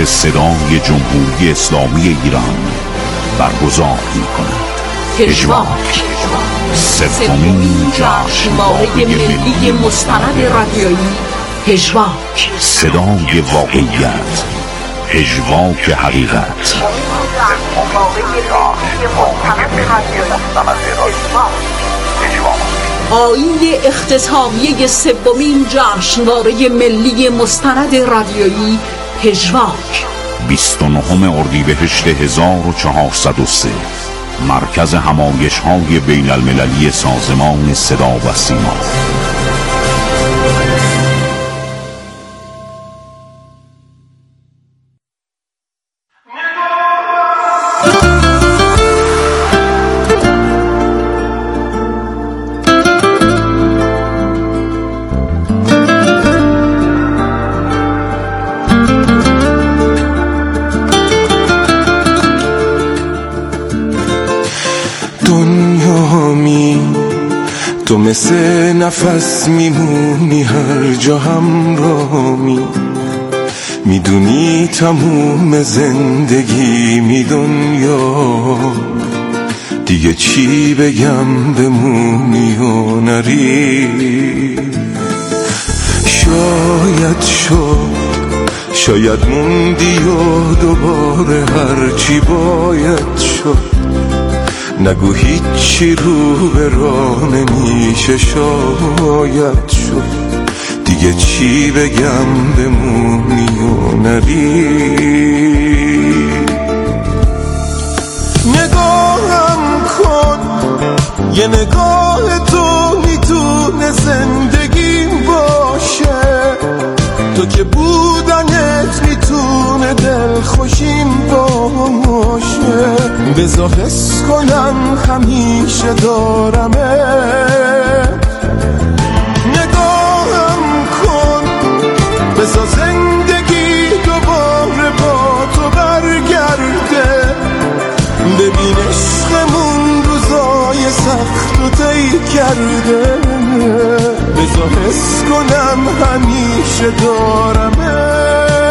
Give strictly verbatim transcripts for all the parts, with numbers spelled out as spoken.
صدای جمهوری اسلامی ایران برگزار می‌کند. پژواک سومین جشنواره ملی مستند رادیویی پژواک، صدای واقعیت، پژواک حقیقت. آیین اختتامیه سومین جشنواره ملی مستند رادیویی پژواک، بیست و نهم اردیبهشت هزار و چهارصد و سه، مرکز همایش‌های بین المللی سازمان صدا و سیما. تو مثل نفس میمونی هر جا همراهمی، میدونی تموم زندگی می دنیا، دیگه چی بگم بمونی و نری. شاید شد شاید موندی و دوباره هرچی باید شد، نگو هیچی رو به راه نمیشه. شاید شد دیگه چی بگم بمونی و نری. نگاهم کن یه نگاه تو میتونه زندگیم باشه، تو که بودنت میتونه دل خوشیم باشه. بذار حس کنم همیشه دارمت، نگاهم کن بذار زندگی دوباره با تو برگرده. ببین عشقمون روزای سخت و طی کرده، بذار حس کنم همیشه دارمت.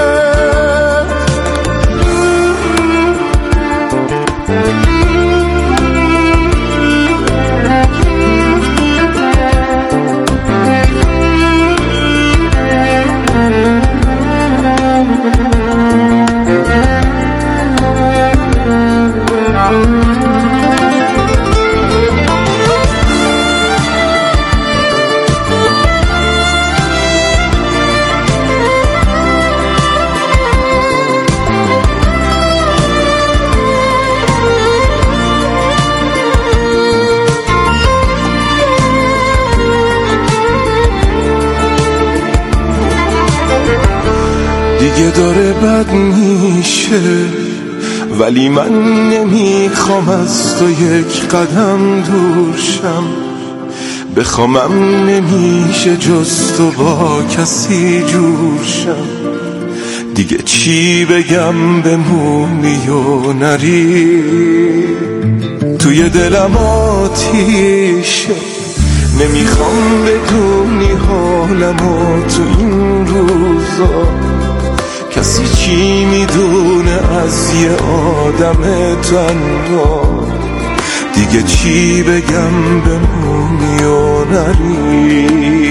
دیگه داره بد میشه، ولی من نمیخوام از تو یک قدم دور شم. بخوامم نمیشه جز تو با کسی جور شم. دیگه چی بگم بمونی و نری. توی دلم آتیشه، نمیخوام بدونی حالمو تو این روزا. کسی چی میدونه از یه آدم تنها. دیگه چی بگم بمونی و نری.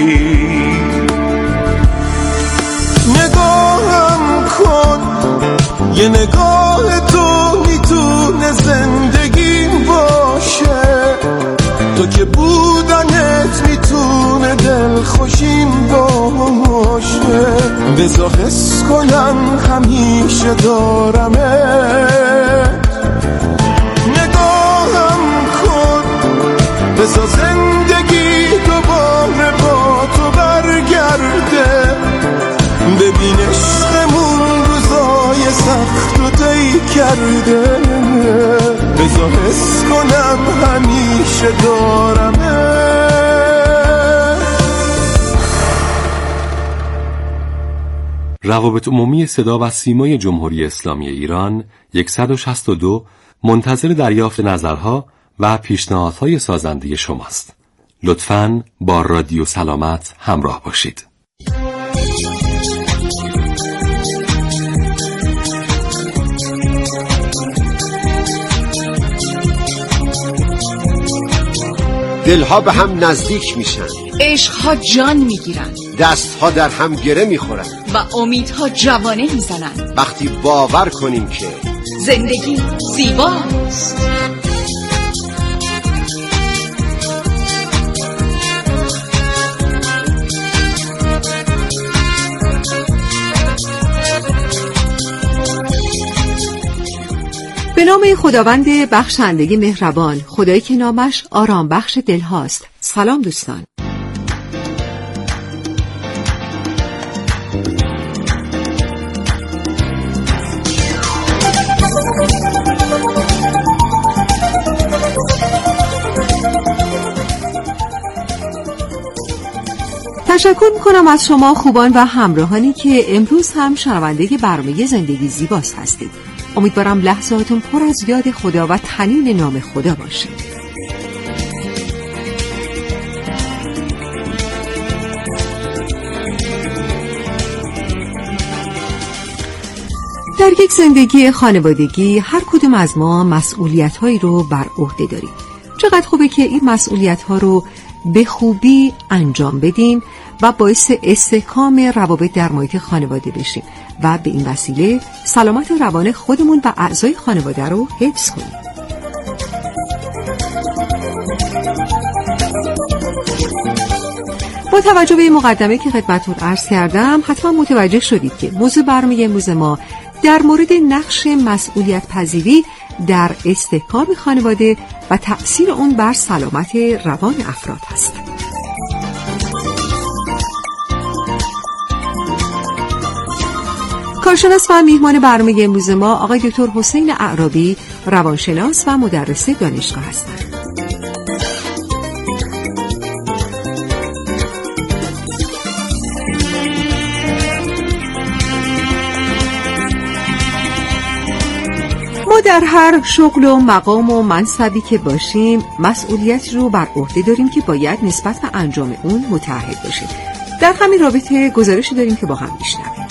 نگاهم کن یه نگاه تو میتونه زندگیم باشه، تو که بودنت میتونه دل خوشیم باشه. بذار حس کنم همیشه دارمت، نگاهم کن بذار زندگی دوباره با تو برگرده. ببین عشقمون روزای سخت و طی کرده، بذار حس کنم همیشه دارمت. روابط عمومی صدا و سیمای جمهوری اسلامی ایران صد و شصت و دو منتظر دریافت نظرها و پیشنهادهای سازنده شماست. لطفاً با رادیو سلامت همراه باشید. دلها به هم نزدیک میشن، عشقها جان میگیرن، دستها در هم گره میخورن و امیدها جوانه میزنن. وقتی باور کنیم که زندگی زیباست. به نام خداوند بخشنده مهربان، خدایی که نامش آرام بخش دل هاست. سلام دوستان. تشکر میکنم از شما خوبان و همراهانی که امروز هم شنونده برنامه زندگی زیباست هستید. امیدوارم لحظاتون پر از یاد خدا و تنین نام خدا باشه. در یک زندگی خانوادگی هر کدوم از ما مسئولیت‌هایی رو بر عهده داریم. چقدر خوبه که این مسئولیت‌ها رو به خوبی انجام بدیم و باعث استحکام روابط در محیط خانواده بشیم و به این وسیله سلامت روان خودمون و اعضای خانواده رو حفظ کنیم. با توجه به این مقدمه که خدمتتون عرض کردم، حتما متوجه شدید که موضوع برنامه امروز ما در مورد نقش مسئولیت پذیری در استحکام خانواده و تأثیر اون بر سلامت روان افراد است. کارشناس و میهمان برنامه امروز ما آقای دکتر حسین اعرابی، روانشناس و مدرس دانشگاه هستند. ما در هر شغل و مقام و منصبی که باشیم مسئولیت رو بر عهده داریم که باید نسبت به انجام اون متعهد باشیم. در همین رابطه گزارشی داریم که با هم میشنویم.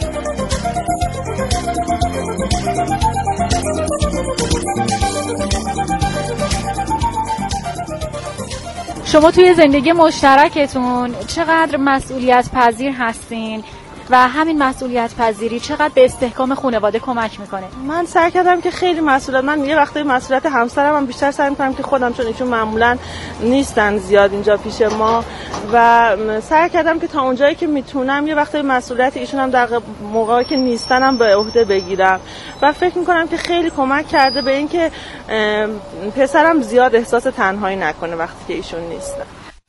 شما توی زندگی مشترکتون چقدر مسئولیت پذیر هستین و همین مسئولیت پذیری چقدر به استحکام خانواده کمک میکنه؟ من سعی کردم که خیلی مسئولیت، من یه وقتی مسئولیت همسرم هم بیشتر سعی میکنم که خودم، چون ایشون معمولا نیستن زیاد اینجا پیش ما، و سعی کردم که تا اونجایی که میتونم یه وقتی مسئولیت ایشون هم در موقعی که نیستنم به عهده بگیرم و فکر میکنم که خیلی کمک کرده به اینکه پسرم زیاد احساس تنهایی نکنه وقتی که ایشون نیستن.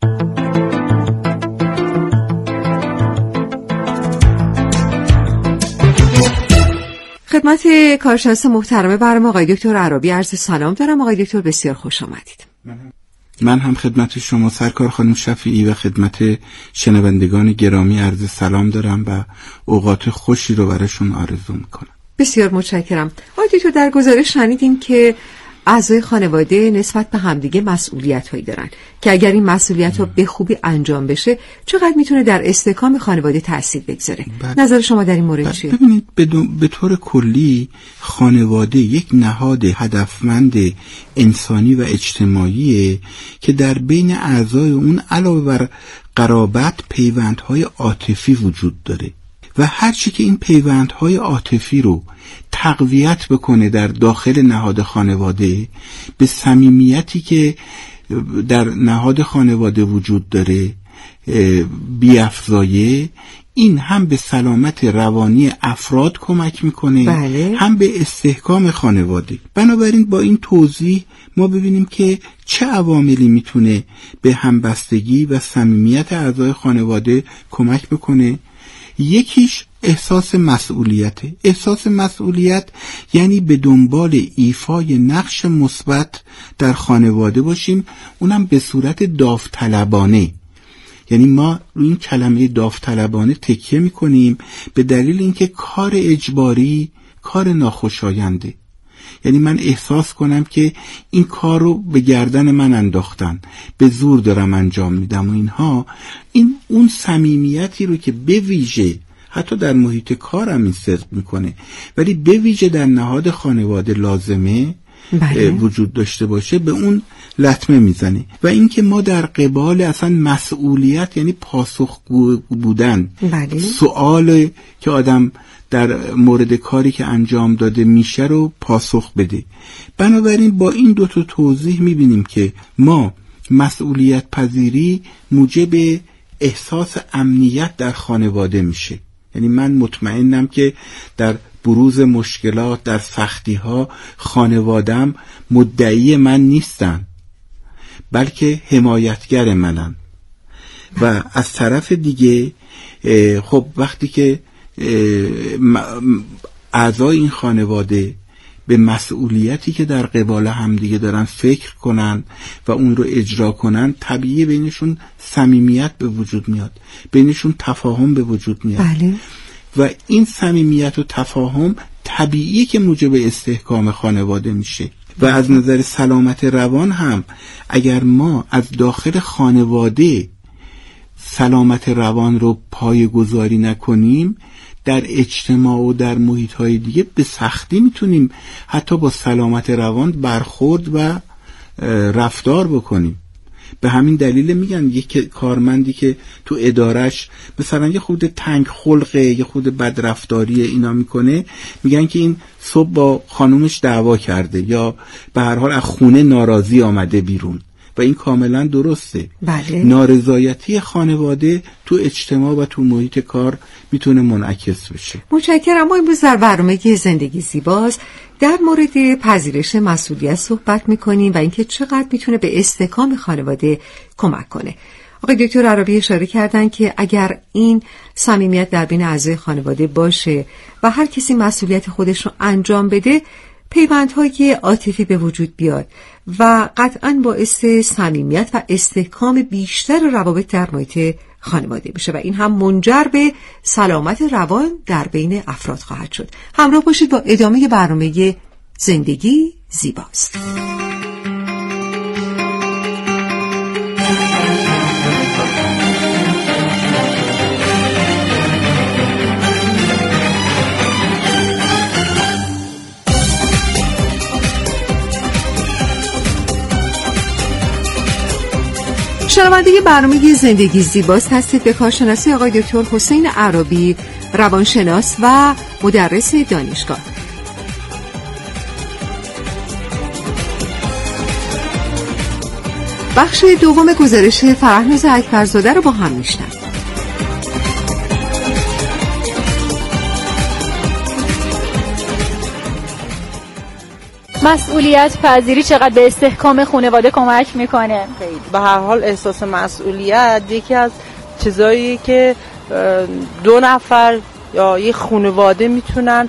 خدمت کارشناس محترم برنامه آقای دکتر اعرابی عرض سلام دارم. آقای دکتر بسیار خوش آمدید. من هم خدمت شما سرکار خانم شفیعی و خدمت شنوندگان گرامی عرض سلام دارم و اوقات خوشی رو براشون آرزو میکنم. بسیار متشکرم. آقای دکتر در گزارش شنیدیم که اعضای خانواده نسبت به همدیگه مسئولیت‌هایی دارن که اگر این مسئولیت‌ها به خوبی انجام بشه چقدر میتونه در استحکام خانواده تأثیر بگذاره. نظر شما در این مورد چیه؟ ببینید به طور کلی خانواده یک نهاد هدفمند انسانی و اجتماعیه که در بین اعضای اون علاوه بر قرابت پیوندهای عاطفی وجود داره و هرچی که این پیوندهای عاطفی رو تقویت بکنه در داخل نهاد خانواده، به صمیمیتی که در نهاد خانواده وجود داره بیافزایه، این هم به سلامت روانی افراد کمک میکنه، بله. هم به استحکام خانواده. بنابراین با این توضیح ما ببینیم که چه عواملی میتونه به همبستگی و صمیمیت اعضای خانواده کمک بکنه. یکیش احساس مسئولیت. احساس مسئولیت یعنی به دنبال ایفای نقش مثبت در خانواده باشیم، اونم به صورت داوطلبانه. یعنی ما روی این کلمه داوطلبانه تکیه میکنیم به دلیل اینکه کار اجباری کار ناخوشاینده. یعنی من احساس کنم که این کار رو به گردن من انداختن، به زور دارم انجام میدم و اینها، این اون صمیمیتی رو که به ویژه حتی در محیط کارم این صدق میکنه ولی به ویژه در نهاد خانواده لازمه، بله. وجود داشته باشه به اون لطمه میزنه. و اینکه ما در قبال اصلا مسئولیت یعنی پاسخگو بودن، بله. سوال که آدم در مورد کاری که انجام داده میشه رو پاسخ بده. بنابراین با این دو تا توضیح میبینیم که ما مسئولیت پذیری موجب احساس امنیت در خانواده میشه. یعنی من مطمئنم که در بروز مشکلات، در سختی ها خانوادم مدعی من نیستن، بلکه حمایتگر منن. و از طرف دیگه خب وقتی که اعضای این خانواده به مسئولیتی که در قبال همدیگه دارن فکر کنن و اون رو اجرا کنن، طبیعی بینشون صمیمیت به وجود میاد، بینشون تفاهم به وجود میاد. بله. و این صمیمیت و تفاهم طبیعی که موجب استحکام خانواده میشه. و از نظر سلامت روان هم اگر ما از داخل خانواده سلامت روان رو پایه‌گذاری نکنیم، در اجتماع و در محیط‌های دیگه به سختی میتونیم حتی با سلامت روان برخورد و رفتار بکنیم. به همین دلیل میگن یک کارمندی که تو ادارش مثلا یه خود تنگ خلقه، یه خود بدرفتاری اینا میکنه، میگن که این صبح با خانومش دعوا کرده یا به هر حال از خونه ناراضی آمده بیرون. و این کاملا درسته. بله. نارضایتی خانواده تو اجتماع و تو محیط کار میتونه منعکس بشه. متشکرم. ما امروز در برنامه زندگی زیباست در مورد پذیرش مسئولیت صحبت میکنیم و اینکه چقدر میتونه به استحکام خانواده کمک کنه. آقای دکتر عربی اشاره کردن که اگر این صمیمیت در بین اعضای خانواده باشه و هر کسی مسئولیت خودش رو انجام بده، پیوندهای عاطفی به وجود بیاد و قطعاً باعث صمیمیت و استحکام بیشتر روابط در محیط خانواده بشه و این هم منجر به سلامت روان در بین افراد خواهد شد. همراه باشید با ادامه برنامه زندگی زیباست. شنونده برنامه زندگی زیباست هستید. به کارشناسی آقای دکتر حسین عربی، روانشناس و مدرس دانشگاه. بخش دوم گزارش فرهناز اکبرزاده رو با هم میشنویم. مسئولیت پذیری چقدر به استحکام خانواده کمک میکنه؟ به هر حال احساس مسئولیت یکی از چیزایی که دو نفر یا یک خانواده میتونن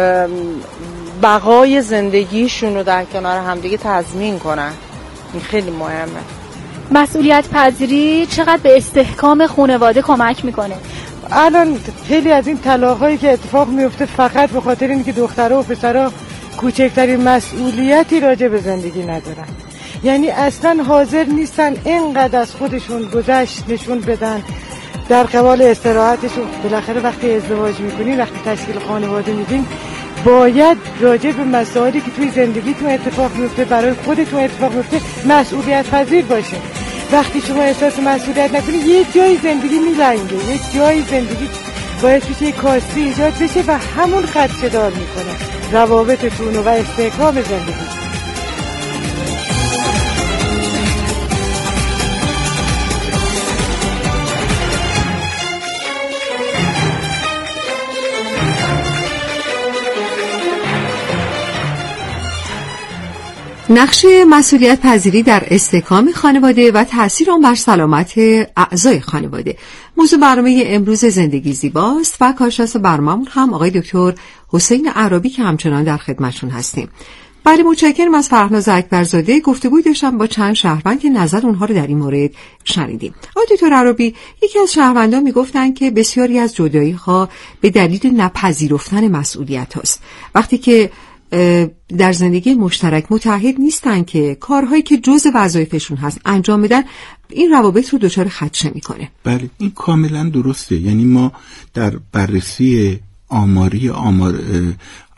بقای زندگیشون رو در کنار همدیگه تضمین کنن. این خیلی مهمه. مسئولیت پذیری چقدر به استحکام خانواده کمک میکنه؟ الان خیلی از این طلاق‌هایی که اتفاق میفته فقط به خاطر اینکه دخترها و پسرها کوچکترین مسئولیتی راجع به زندگی ندارن، یعنی اصلا حاضر نیستن اینقدر از خودشون گذشت نشون بدن در قبال استراحتشون. بالاخره وقتی ازدواج میکنین، وقتی تشکیل خانواده میدین، باید راجع به مسائلی که توی زندگیتون اتفاق میفته، برای خودتون اتفاق میفته، مسئولیت پذیر باشین. وقتی شما احساس مسئولیت نکنید، یه جای زندگی میلنگه، یه جای زندگی باید توش یه کاستی ایجاد بشه و همون خدشه دار میکنه روابطتون و استحکام زندگی. نقش مسئولیت پذیری در استحکام خانواده و تأثیر آن بر سلامت اعضای خانواده موضوع برنامه امروز زندگی زیباست و کارشناس برنامه‌مون هم آقای دکتر حسین عربی که همچنان در خدمتشون هستیم. بله، متشکرم از فرهناز اکبرزاده. گفتگوی داشتم با چند شهروند که نظر اونها رو در این مورد شنیدیم. آقای دکتر عربی، یکی از شهروندان میگفتن که بسیاری از جدایی‌ها به دلیل نپذیرفتن مسئولیت هاست. وقتی که در زندگی مشترک متعهد نیستن که کارهایی که جزء وظایفشون هست انجام بدن، این روابط رو دچار خدشه میکنه. بله، این کاملا درسته. یعنی ما در بررسی آماری آمار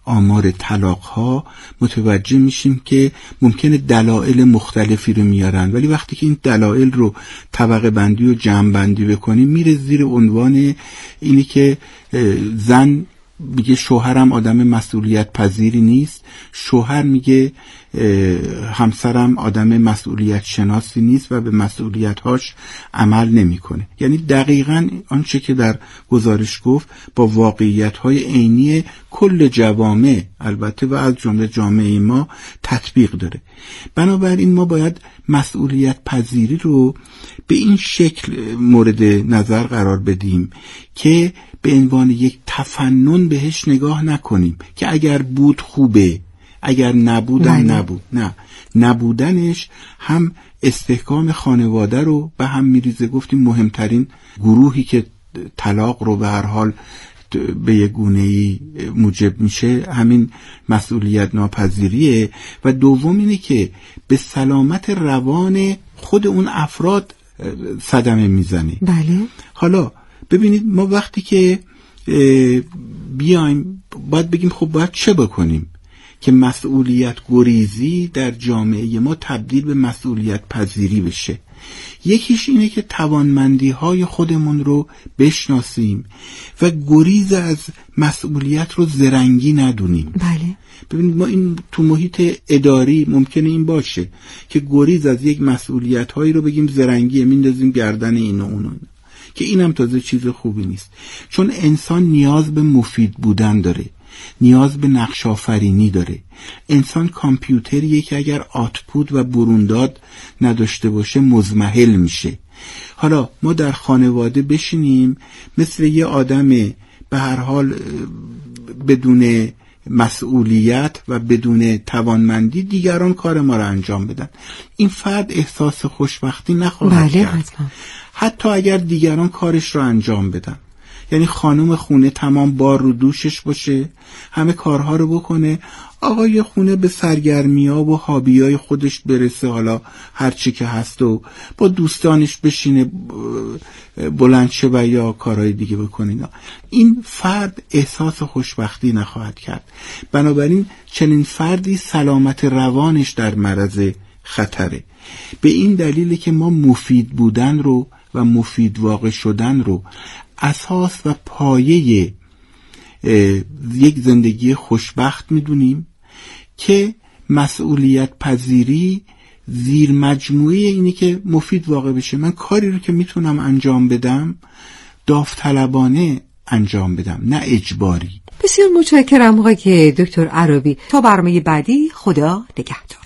آمار طلاق ها متوجه میشیم که ممکنه دلایل مختلفی رو میارن، ولی وقتی که این دلایل رو طبقه بندی و جمع بندی بکنیم میره زیر عنوان اینی که زن میگه شوهرم آدم مسئولیت پذیری نیست، شوهر میگه همسرم آدم مسئولیت شناسی نیست و به مسئولیت‌هاش عمل نمی‌کنه. یعنی دقیقاً آنچه که در گزارش گفت با واقعیت‌های عینی کل جوامع البته و از جمله جامعه ما تطبیق داره. بنابراین ما باید مسئولیت پذیری رو به این شکل مورد نظر قرار بدیم که به عنوان یک تفنن بهش نگاه نکنیم که اگر بود خوبه، اگر نبودم نبود. نه، نبودنش هم استحکام خانواده رو به هم میریزه. گفتیم مهمترین گروهی که طلاق رو به هر حال به یک گونه‌ای موجب میشه همین مسئولیت ناپذیریه و دوم اینه که به سلامت روان خود اون افراد صدمه میزنه. بله. حالا ببینید ما وقتی که بیایم باید بگیم خب باید چه بکنیم که مسئولیت گریزی در جامعه ما تبدیل به مسئولیت پذیری بشه. یکیش اینه که توانمندی های خودمون رو بشناسیم و گریز از مسئولیت رو زرنگی ندونیم. بله. ببینید ما این تو محیط اداری ممکنه این باشه که گریز از یک مسئولیت هایی رو بگیم زرنگیه، میندازیم گردن این و اون، که اینم تازه چیز خوبی نیست. چون انسان نیاز به مفید بودن داره، نیاز به نقش آفرینی داره. انسان کامپیوتریه که اگر آتپوت و برونداد نداشته باشه مضمحل میشه. حالا ما در خانواده بشینیم مثل یه آدم به هر حال بدون مسئولیت و بدون توانمندی دیگران کار ما رو انجام بدن، این فرد احساس خوشبختی نخواهد بله کرد حتما. حتی اگر دیگران کارش رو انجام بدن. یعنی خانم خونه تمام بار رو دوشش باشه، همه کارها رو بکنه، آقای خونه به سرگرمی‌ها و هابی‌های خودش برسه، حالا هر چی که هست و با دوستانش بشینه بلند شه و یا کارهای دیگه بکنه. این فرد احساس خوشبختی نخواهد کرد. بنابراین چنین فردی سلامت روانش در معرض خطره. به این دلیله که ما مفید بودن رو و مفید واقع شدن رو اساس و پایه یک زندگی خوشبخت میدونیم که مسئولیت پذیری زیر مجموعه اینه که مفید واقع بشه. من کاری رو که میتونم انجام بدم داوطلبانه انجام بدم، نه اجباری. بسیار متشکرم آقای دکتر عرابی. تا برنامه بعدی، خدا نگهدار.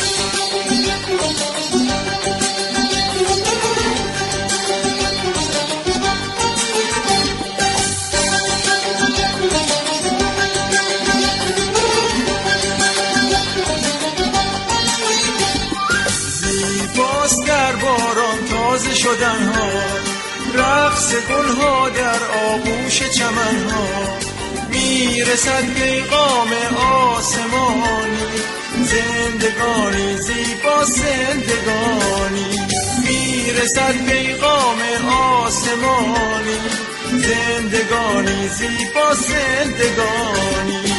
شدن ها، رقص گل ها در آغوش چمن ها، میرسد پیغام آسمانی، زندگانی زیبا زندگانی، میرسد پیغام آسمانی، زندگانی زیبا زندگانی.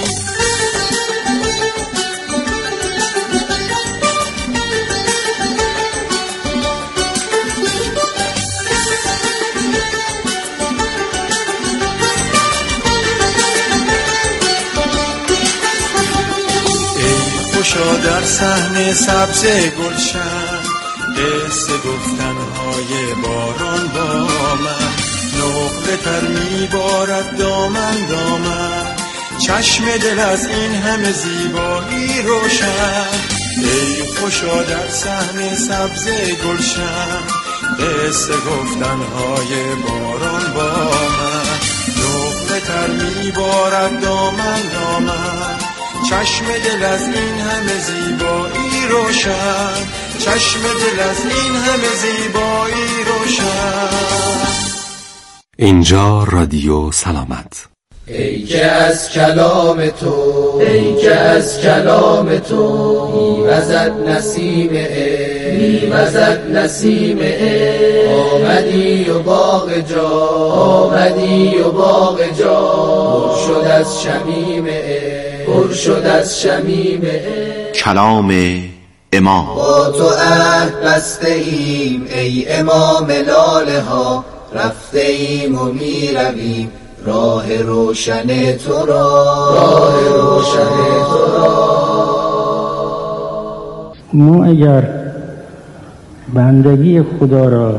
خوشا در صحن سبز گلشن، قصه گفتنهای باران با من، نقطه تر میبارد دامن دامن، چشم دل از این همه زیبایی روشن. ای خوشا در صحن سبز گلشن، قصه گفتنهای باران با من، نقطه تر میبارد دامن دامن، چشم دل از این همه زیبایی روشن، چشم دل از این همه زیبایی روشن. اینجا رادیو سلامت. ای که از کلام تو، ای که از کلام تو میوزد نسیم عشق، میوزد نسیم عشق، آمدی و باغ جا، آمدی و باغ جا پر شد از شمیم عشق، پر شد از شمیم عشق. کلام امام. با تو عهد بسته ایم ای امام لاله ها، رفته ایم و می رویم راه روشن تو را، راه روشن تو را. ما اگر بندگی خدا را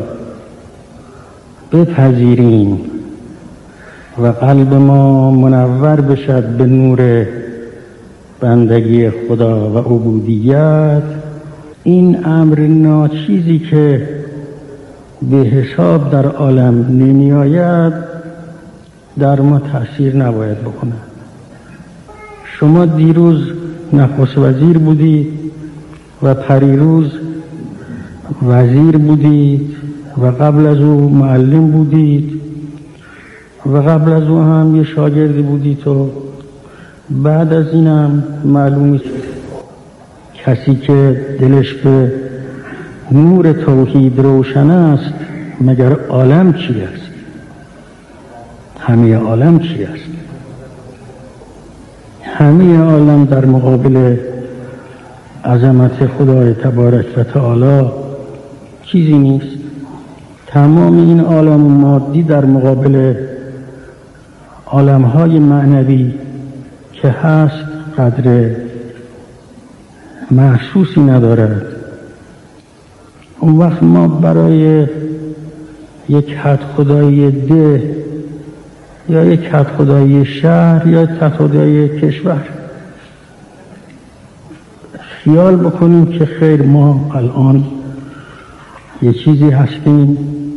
بپذیریم و قلب ما منور بشد به نور بندگی خدا و عبودیت، این امر ناچیزی که به حساب در عالم نمی آید در ما تأثیر نباید بکنه. شما دیروز نخست وزیر بودید و پریروز وزیر بودید و قبل از او معلم بودید و قبل از او هم یه شاگردی بودید و بعد از اینم معلومه کسی که دلش به نور توحید روشن است مگر عالم چی است؟ همه عالم چی است؟ همه عالم در مقابل عظمت خدای تبارک و تعالی چیزی نیست. تمام این عالم مادی در مقابل عالم‌های معنوی که هست قدر محسوسی ندارد. اون وقت ما برای یک حد خدایی ده یا یک حد خدایی شهر یا یک حد خدایی کشور خیال بکنیم که خیر ما الان یه چیزی هستیم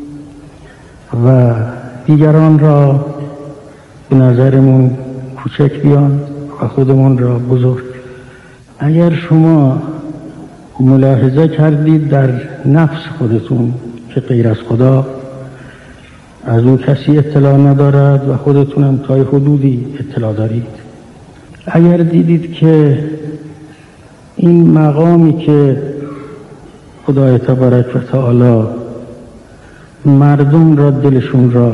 و دیگران را به نظرمون کوچک بیان و خودمون را بزرگ. اگر شما ملاحظه کردید در نفس خودتون که غیر از خدا از اون کسی اطلاع ندارد و خودتونم تا حدودی اطلاع دارید، اگر دیدید که این مقامی که خدای تبارک و تعالی مردم را دلشون را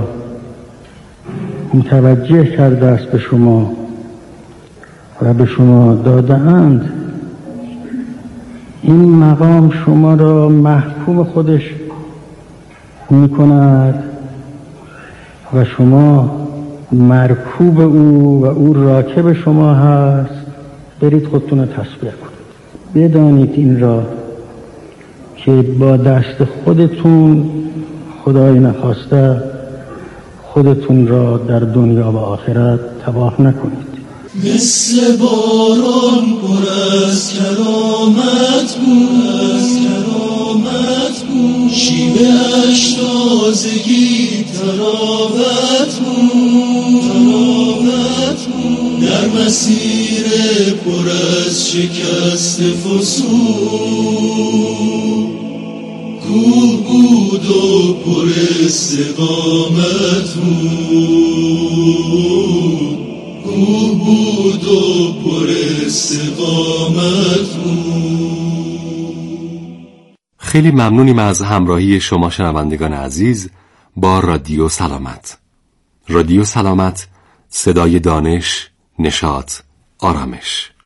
متوجه کرده است به شما و به شما داده اند، این مقام شما را محکوم خودش می کند و شما مرکوب او و او راکب شما هست. برید خودتون رو تسبیح کنید. بدانید این را که با دست خودتون خدای نخواسته خودتون را در دنیا و آخرت تباه نکنید. مثل باران پر از کرامت بود، از کرامت بود، شیوه اش تازگی تراوت بود، تراوت بود، در مسیر پر از شکست فسون کوه بود و پر استقامت بود، کوه بود و پر استقامت بود. خیلی ممنونیم از همراهی شما شنوندگان عزیز با رادیو سلامت. رادیو سلامت، صدای دانش، نشاط، آرامش.